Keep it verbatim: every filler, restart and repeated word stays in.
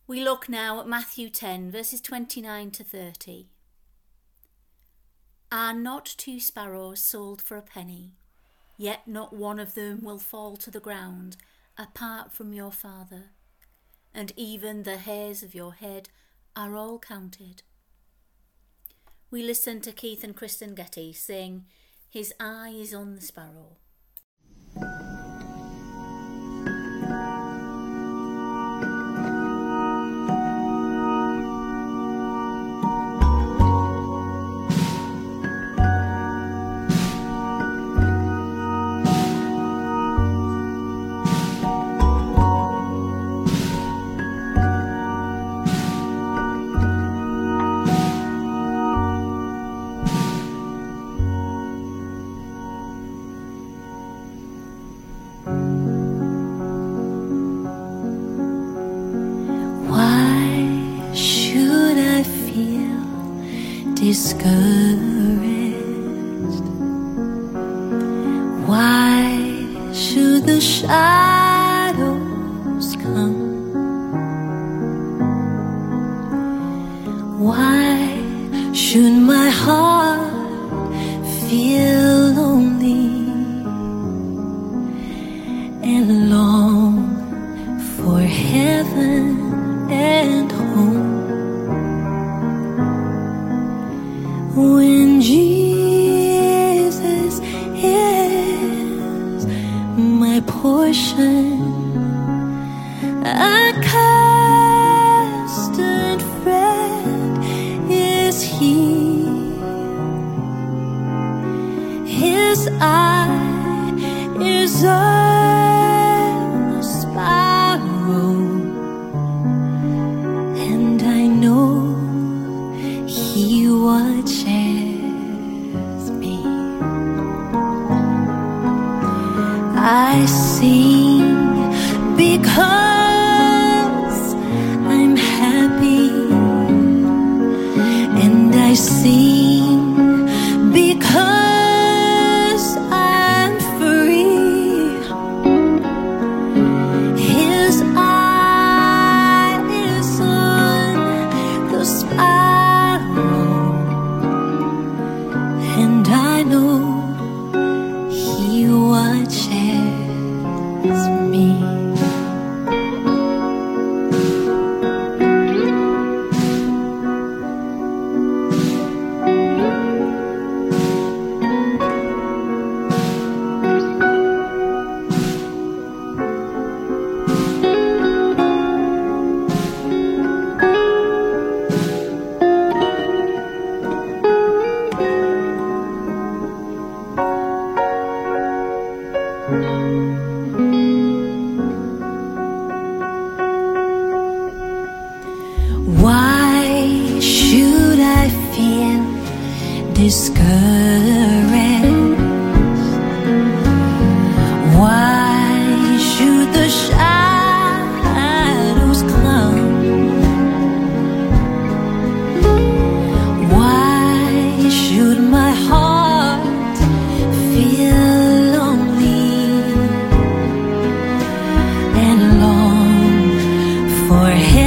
We look now at Matthew ten, verses twenty-nine to thirty. Are not two sparrows sold for a penny? Yet not one of them will fall to the ground apart from your Father. And even the hairs of your head are all counted. We listen to Keith and Kristen Getty sing His Eye is on the Sparrow. Discouraged. Why should the shadows come? Why should my heart feel lonely and long for heaven and home? When Jesus is my portion, a constant friend is He. His eye is on the sparrow, and I know He watches me. I sing because I'm happy, and I sing because I'm free. His eye is on the sparrow, and I know He watches me. Why should I feel discouraged? Why should the shadows come? Why should my heart feel lonely and long for Him?